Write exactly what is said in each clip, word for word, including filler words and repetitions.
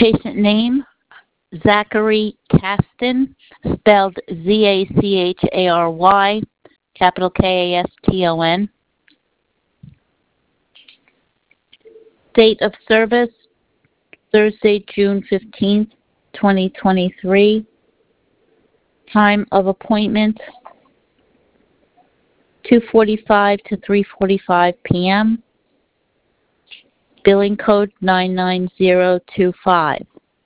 Patient name, Zachary Caston, spelled Z A C H A R Y, capital K A S T O N. Date of service, Thursday, June fifteenth, twenty twenty-three. Time of appointment, two forty-five to three forty-five p.m. Billing code nine nine zero two five.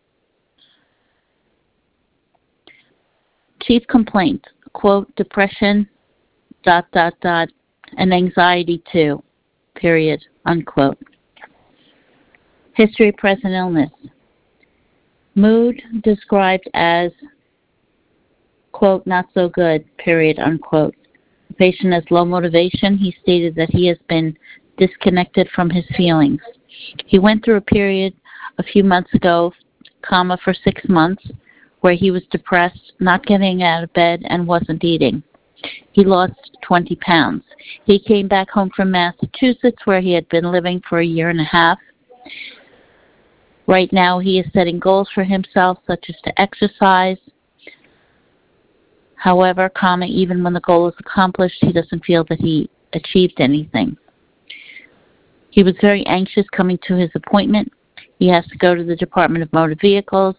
Chief complaint, quote, depression, dot, dot, dot, and anxiety too, period, unquote. History of present illness. Mood described as, quote, not so good, period, unquote. The patient has low motivation. He stated that he has been disconnected from his feelings. He went through a period a few months ago, comma, for six months, where he was depressed, not getting out of bed, and wasn't eating. He lost twenty pounds. He came back home from Massachusetts, where he had been living for a year and a half. Right now, he is setting goals for himself, such as to exercise. However, comma, even when the goal is accomplished, he doesn't feel that he achieved anything. He was very anxious coming to his appointment. He has to go to the Department of Motor Vehicles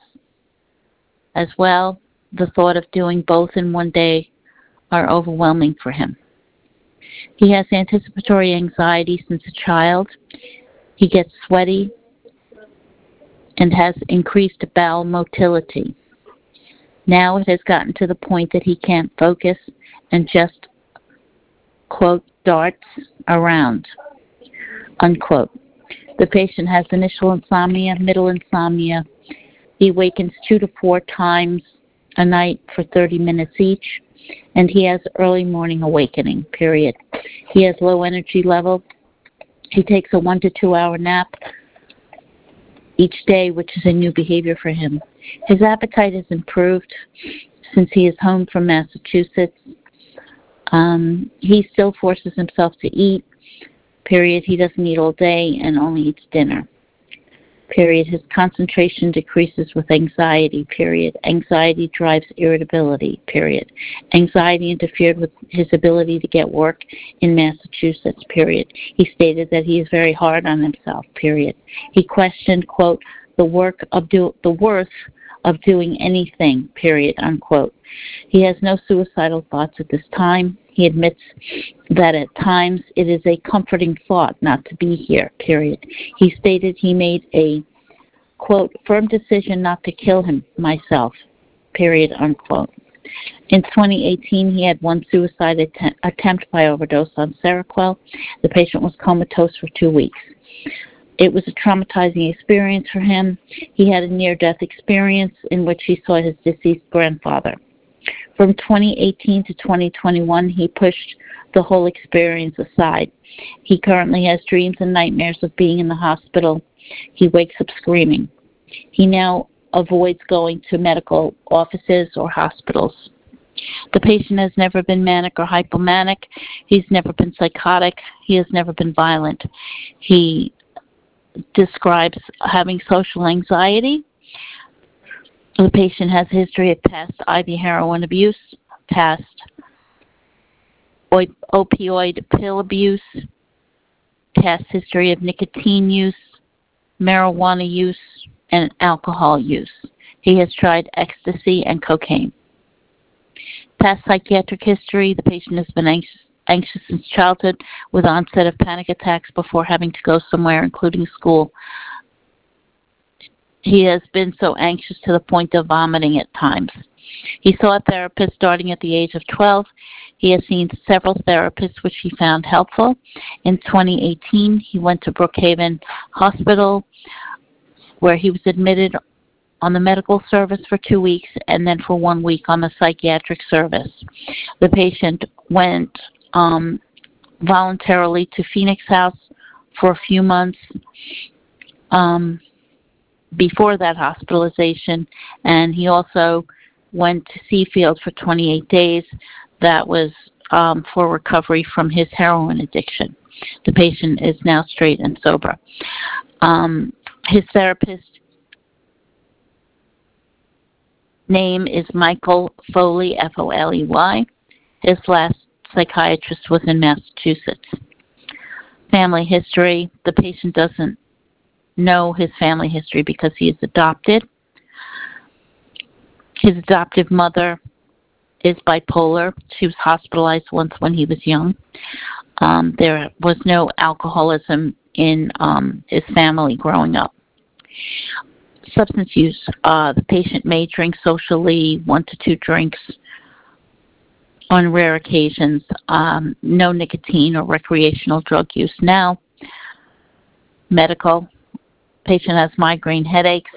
as well. The thought of doing both in one day are overwhelming for him. He has anticipatory anxiety since a child. He gets sweaty and has increased bowel motility. Now it has gotten to the point that he can't focus and just, quote, darts around, unquote. The patient has initial insomnia, middle insomnia. He awakens two to four times a night for thirty minutes each, and he has early morning awakening, period. He has low energy level. He takes a one to two hour nap each day, which is a new behavior for him. His appetite has improved since he is home from Massachusetts. Um, he still forces himself to eat, period. He doesn't eat all day and only eats dinner, period. His concentration decreases with anxiety, period. Anxiety drives irritability, period. Anxiety interfered with his ability to get work in Massachusetts, period. He stated that he is very hard on himself, period. He questioned, quote, the work of do the worth of doing anything, period, unquote. He has no suicidal thoughts at this time. He admits that at times it is a comforting thought not to be here, period. He stated he made a, quote, firm decision not to kill him myself, period, unquote. In twenty eighteen, he had one suicide att- attempt by overdose on Seroquel. The patient was comatose for two weeks. It was a traumatizing experience for him. He had a near-death experience in which he saw his deceased grandfather. From twenty eighteen to twenty twenty-one, he pushed the whole experience aside. He currently has dreams and nightmares of being in the hospital. He wakes up screaming. He now avoids going to medical offices or hospitals. The patient has never been manic or hypomanic. He's never been psychotic. He has never been violent. He describes having social anxiety. The patient has a history of past I V heroin abuse, past opioid pill abuse, past history of nicotine use, marijuana use, and alcohol use. He has tried ecstasy and cocaine. Past psychiatric history, the patient has been anxious, anxious since childhood with onset of panic attacks before having to go somewhere, including school. He has been so anxious to the point of vomiting at times. He saw a therapist starting at the age of twelve. He has seen several therapists, which he found helpful. In twenty eighteen, he went to Brookhaven Hospital, where he was admitted on the medical service for two weeks and then for one week on the psychiatric service. The patient went um, voluntarily to Phoenix House for a few months um, before that hospitalization, and he also went to Seafield for twenty-eight days. That was um, for recovery from his heroin addiction. The patient is now straight and sober. Um, his therapist name is Michael Foley, F O L E Y. His last psychiatrist was in Massachusetts. Family history. The patient doesn't know his family history because he is adopted. His adoptive mother is bipolar. She was hospitalized once when he was young. Um, there was no alcoholism in um, his family growing up. Substance use. Uh, the patient may drink socially, one to two drinks on rare occasions. Um, no nicotine or recreational drug use now. Medical. Patient has migraine headaches.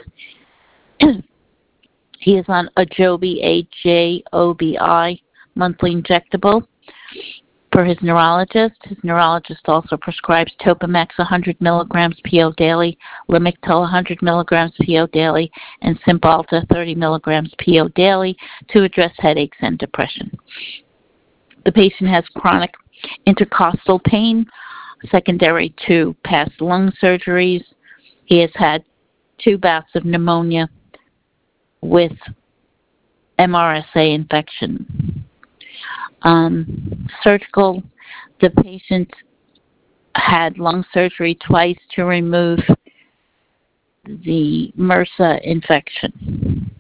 He is on Ajobi, A J O B I, monthly injectable per his neurologist. His neurologist also prescribes Topamax one hundred milligrams P O daily, Lamictal one hundred milligrams P O daily, and Cymbalta thirty milligrams P O daily to address headaches and depression. The patient has chronic intercostal pain secondary to past lung surgeries. He has had two bouts of pneumonia with M R S A infection. Um, surgical, the patient had lung surgery twice to remove the MRSA infection.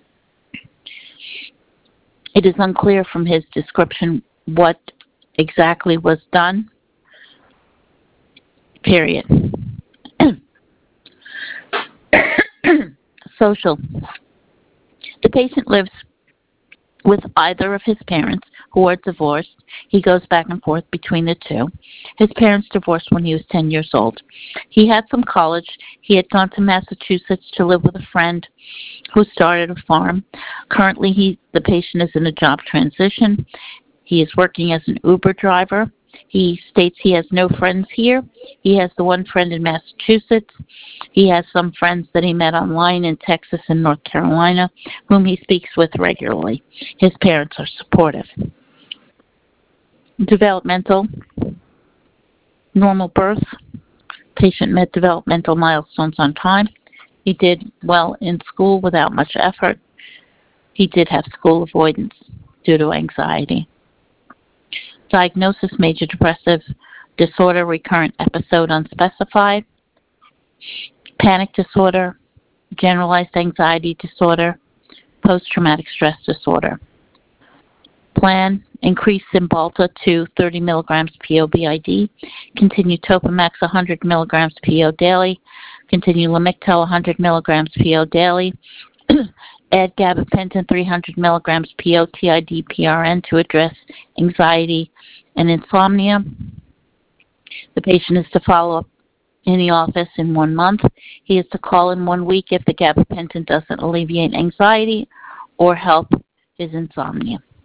It is unclear from his description what exactly was done, period. Social. The patient lives with either of his parents who are divorced. He goes back and forth between the two. His parents divorced when he was ten years old. He had some college. He had gone to Massachusetts to live with a friend who started a farm. Currently, he, the patient is in a job transition. He is working as an Uber driver. He states he has no friends here. He has the one friend in Massachusetts. He has some friends that he met online in Texas and North Carolina, whom he speaks with regularly. His parents are supportive. Developmental, normal birth. Patient met developmental milestones on time. He did well in school without much effort. He did have school avoidance due to anxiety. Diagnosis, major depressive disorder, recurrent episode unspecified. Panic disorder, generalized anxiety disorder, post-traumatic stress disorder. Plan, increase Cymbalta to thirty milligrams P O B I D. Continue Topamax one hundred milligrams P O daily. Continue Lamictal one hundred milligrams P O daily. Add gabapentin three hundred milligrams P O T I D P R N to address anxiety and insomnia. The patient is to follow up in the office in one month. He is to call in one week if the gabapentin doesn't alleviate anxiety or help his insomnia.